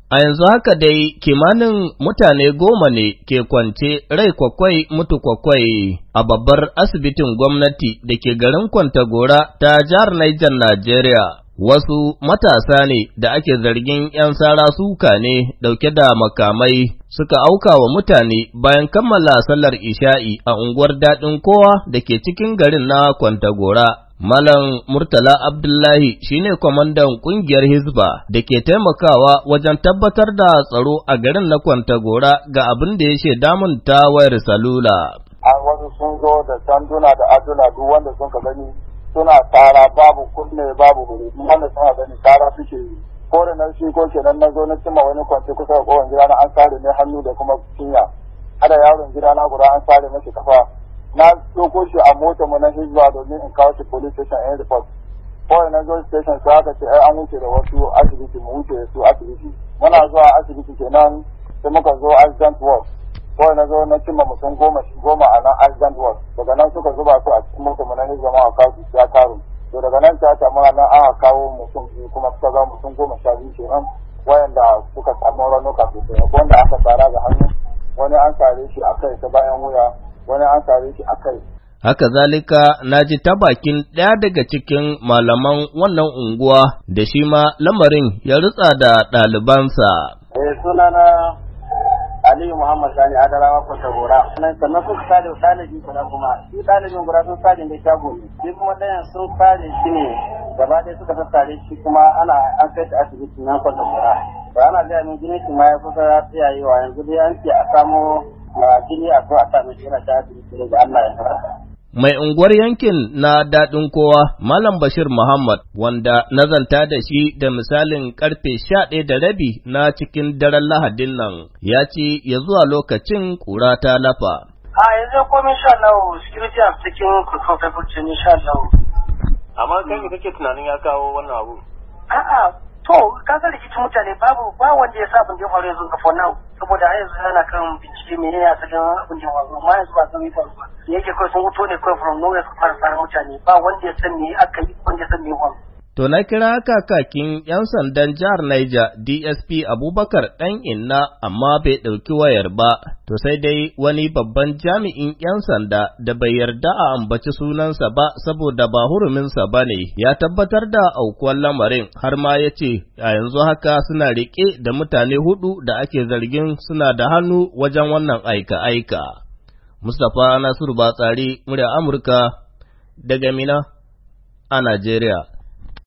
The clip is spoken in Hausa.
A yanzu haka dai kimanin mutane 10 ne ke kwance rai kwakwai mutu kwakwai a babbar asibitin gwamnati da ke garin Kwantagora ta jihar Niger, Najeriya. Wasu matasa ne da ake zargin ‘yan sara suka ne ɗauke da makamai suka auka wa mutane bayan kammala sallar isha'i a unguwar Daɗin Kowa da ke cikin garin na Kwantagora. Malam Murtala Abdullahi shine kwamandan ƙungiyar Hizba da ke taimakawa wajen tabbatar da tsaro a garin na Kwantagora ga abin da ya shaida mun ta wayar salula. Wasu sun zo da sanduna da aduna duk wanda sun ka gani suna tara babu kunne babu wuri wanda suna gani tara suke yi. Ko da nan shi ko kenan na zo na cimma wani kwance kusa da kowane gida na an sare ne hannu da kuma cinya. Ada yaron gida na guda an sare mashi kafa. Na ɗauko shi a mota mu na Hizba domin in kawo shi police station in report. Kawai na zo station sai aka ce an wuce da wasu asibiti mu wuce da su asibiti. Muna zuwa asibiti kenan sai muka zo accident ward. Kawai na zo na cimma mutum goma a nan accident ward. Daga nan suka zuba su a cikin mota mu na Hizba ma a kawo su ya karu. To daga nan ta samu nan aka kawo mutum biyu kuma suka ga mutum 12 kenan wayanda suka samu raunuka sosai. Wanda aka tsara ga hannu wani an sare shi a kai ta bayan wuya. Wani an sare shi a kai. Haka zalika na ji ta bakin ɗaya daga cikin malaman wannan unguwa da shi ma lamarin ya rutsa da ɗalibansa. Sunana Aliyu Muhammad Sani Adarawa Kwantagora. Sannan sun sare ɗalibi guda kuma, shi ɗalibin guda sun sare da shago ne, shi kuma ɗayan sun sare shi ne gaba ɗaya suka sassare shi kuma an kai shi asibiti na Kwantagora. Ba ana gaya min jini shi ma ya kusa tsayayewa yanzu dai an ce a samo jini a so a sa mai yana ta asibiti da Allah ya fara. Mai unguwar yankin na Daɗin Kowa, Malam Bashir Muhammad, wanda nazanta da shi da misalin karfe 11:30 na cikin daren Lahadin nan, ya ce ya zuwa lokacin ƙura ta lafa. A yanzu komai sha Allah, security a cikin control insha Allah. Amma kai me kake tunanin ya kawo wannan abu? A'a, to ka ga rikicin mutane ba wanda ya sa abin da ya faru yanzu ga for now. Saboda har yanzu yana kan bincike menene asalin abin da ya faru, amma yanzu ba san me faru ba. Yake kawai sun wuto ne kawai from nowhere su fara tsara mutane ba wanda ya san me aka yi wanda ya san me faru. To na kira kakakin 'yan sandan jihar Niger DSP Abubakar ɗan Inna amma bai ɗauki wayar ba, to sai dai wani babban jami'in 'yan sanda da bai yarda a ambaci sunansa ba saboda ba huruminsa ba ne, ya tabbatar da aukuwar lamarin har ma ya ce a yanzu haka suna riƙe da mutane 4 da ake zargin suna da hannu wajen wannan aika-aika. Mustapha Nasiru Batsari, murya Amurka, daga Mina a Najeriya.